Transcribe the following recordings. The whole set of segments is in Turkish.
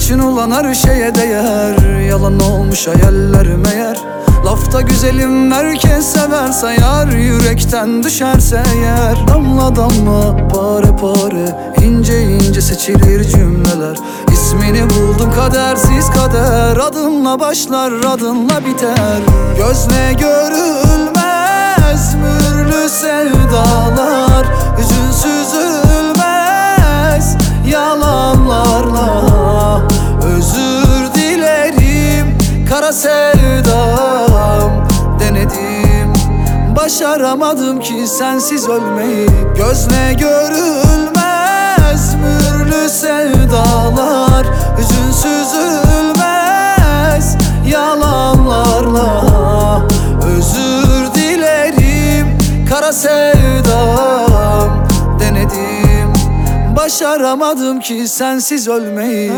için olan her şeye değer. Yalan olmuş hayaller meğer. Lafta güzelim herkes sever sayar. Yürekten düşerse eğer. Damla damla pare pare, ince ince seçilir cümleler. İsmini buldum kadersiz kader. Adınla başlar adınla biter. Gözle görülmez mühürlü sevdalar. Hüzünsüz ölmez yalanlarla. Özür dilerim kara sevdam. Denedim başaramadım ki sensiz ölmeyi. Gözle görülmez mühürlü sevdalar. Hüzünsüz ölmez yalanlarla. Özür dilerim kara sevdam. Denedim başaramadım ki sensiz ölmeyi.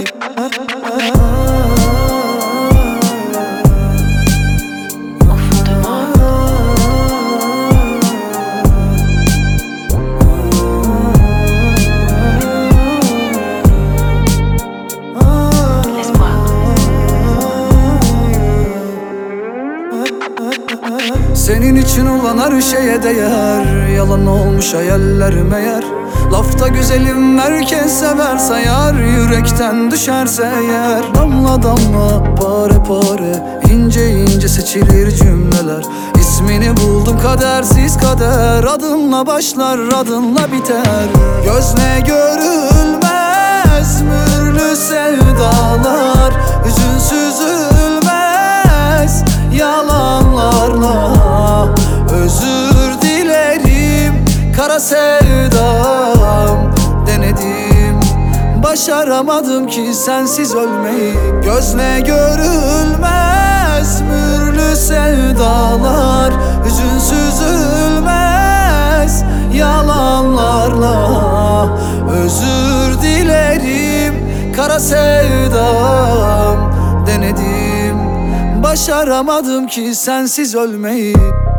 Senin için olan her şeye değer. Yalan olmuş hayaller meğer. Lafta güzelim herkes sever sayar. Yürekten düşerse eğer. Damla damla pare pare, ince ince seçilir cümleler. İsmini buldum kadersiz kader. Adınla başlar adınla biter. Gözle görülmez mühürlü sevdalar. Hüzünsüz ölmez yalanlarla. Özür dilerim kara sevdam. Denedim başaramadım ki sensiz ölmeyi. Gözle görülmez mühürlü sevdalar. Hüzünsüz ölmez yalanlarla. Özür dilerim kara sevdam. Denedim başaramadım ki sensiz ölmeyi.